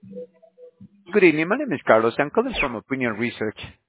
Good evening. My name is Carlos. I'm calling from Opinion Research.